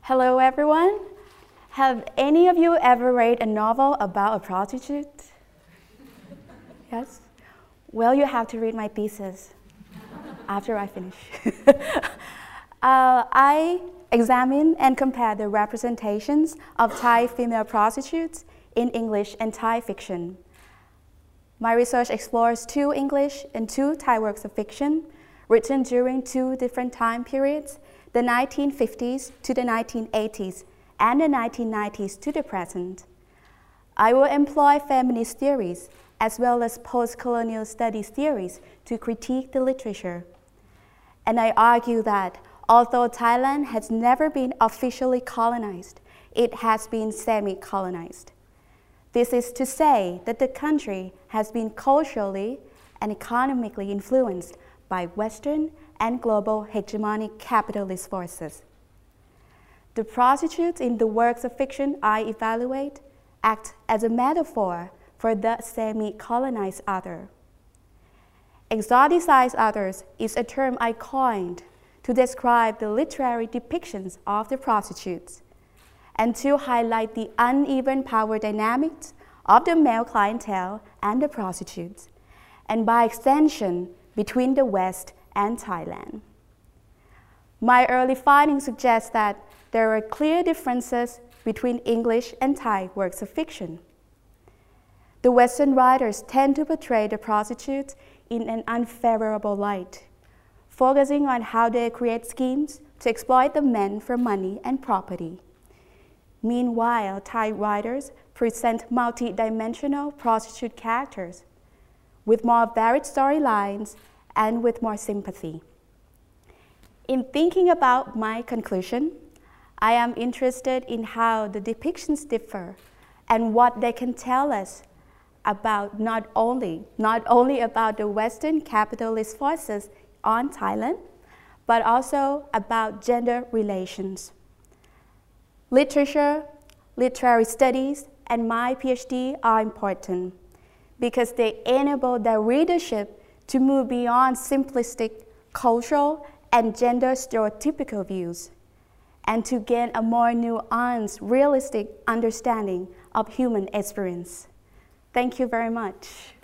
Hello everyone. Have any of you ever read a novel about a prostitute? Yes? Well, you have to read my thesis after I finish. I examine and compare the representations of Thai female prostitutes in English and Thai fiction. My research explores 2 English and 2 Thai works of fiction written during 2 different time periods, the 1950s to the 1980s and the 1990s to the present. I will employ feminist theories as well as post-colonial studies theories to critique the literature. And I argue that although Thailand has never been officially colonized, it has been semi-colonized. This is to say that the country has been culturally and economically influenced by Western and global hegemonic capitalist forces. The prostitutes in the works of fiction I evaluate act as a metaphor for the semi-colonized other. Exoticized others is a term I coined to describe the literary depictions of the prostitutes and to highlight the uneven power dynamics of the male clientele and the prostitutes, and by extension, between the West and Thailand. My early findings suggest that there are clear differences between English and Thai works of fiction. The Western writers tend to portray the prostitutes in an unfavorable light, focusing on how they create schemes to exploit the men for money and property. Meanwhile, Thai writers present multi-dimensional prostitute characters with more varied storylines and with more sympathy. In thinking about my conclusion, I am interested in how the depictions differ and what they can tell us about not only about the Western capitalist forces on Thailand, but also about gender relations. Literature, literary studies, and my PhD are important because they enable their readership to move beyond simplistic cultural and gender stereotypical views and to gain a more nuanced, realistic understanding of human experience. Thank you very much.